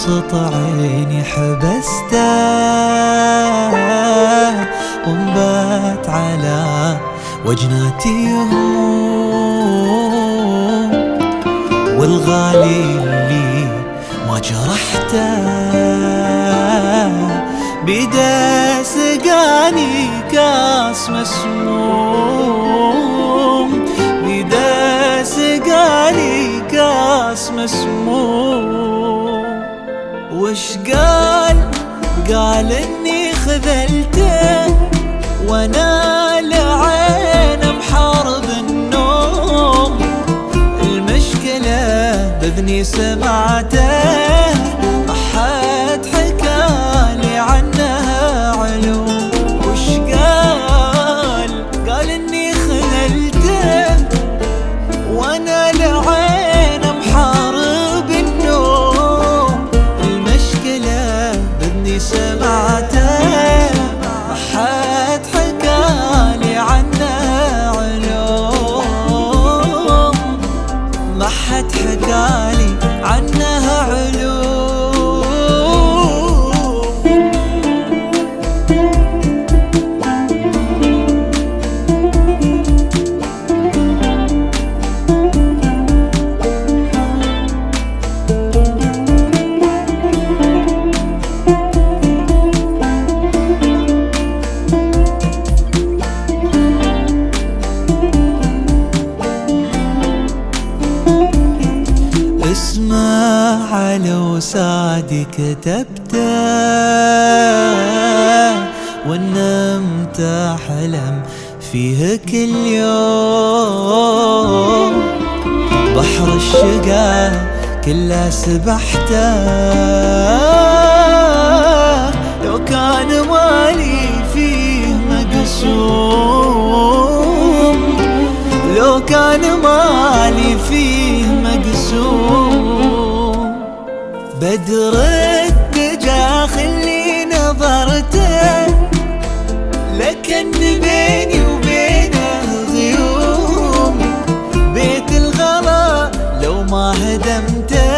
وسط عيني حبسته، وانبات على وجناتي هموم، والغالي اللي ما جرحته بيده سقاني كاس مسموم، بيده سقاني كاس مسموم. وش قال؟ قال اني خذلته وانا لعين محارب النوم، المشكلة بذني سمعته ما حد حكالي عنها علوم. وش قال؟ قال اني خذلته وانا لعين محارب النوم، المشكلة بذني سمعته ما حد حكالي عنها علوم، ما حد حكالي عنها علوم. اسمع لو سعدي كتبته ونمت أحلم فيه كل يوم، بحر الشقا كله سبحته، لو كان مالي فيه مقسوم، لو كان مالي فيه مقسوم. بدر الدجا خلي نظرته لكن بيني وبينه غيوم، بيت الغلا لو ما هدمته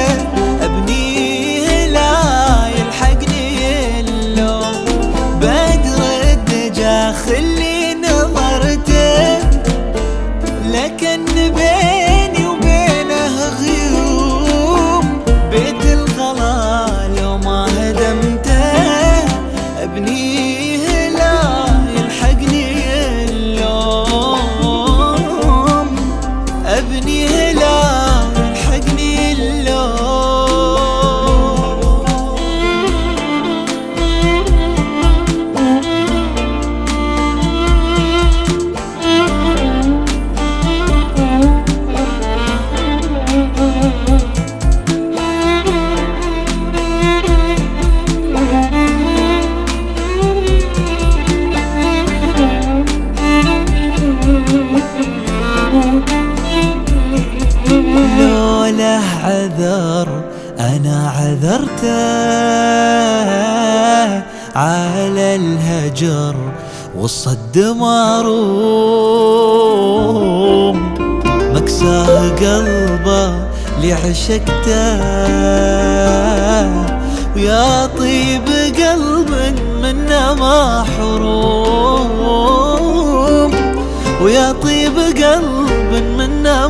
ابنيه لا يلحقني اللوم. بدر الدجا خلي نظرته لكن بيني وبينه غيوم، بيت الغلا لو ما هدمته ابنيه لا يلحقني اللوم، ابنيه لا يلحقني اللوم. لو له عذر أنا عذرته على الهجر والصد ماروم، مكساه قلبه لعشقته ويا طيب قلب منه محروم، ويا طيب قلب منه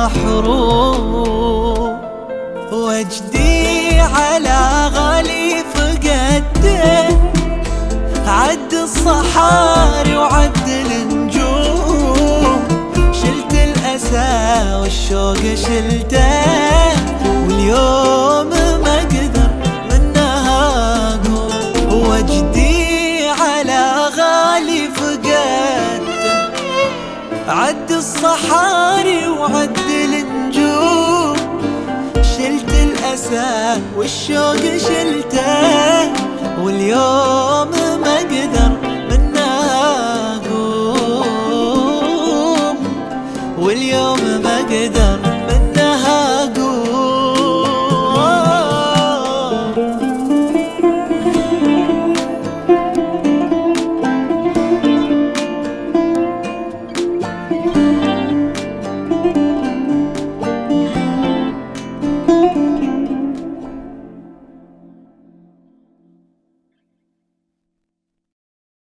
محروم. وجدي على غالي فقدته، عد الصحاري وعد النجوم، شلت الأسى والشوق شلته واليوم ما قدر منها أقوم. وجدي على غالي فقدته، عد الصحاري وعد النجوم، شلت الأسى والشوق شلته واليوم ما قدر منها أقوم، واليوم ما قدر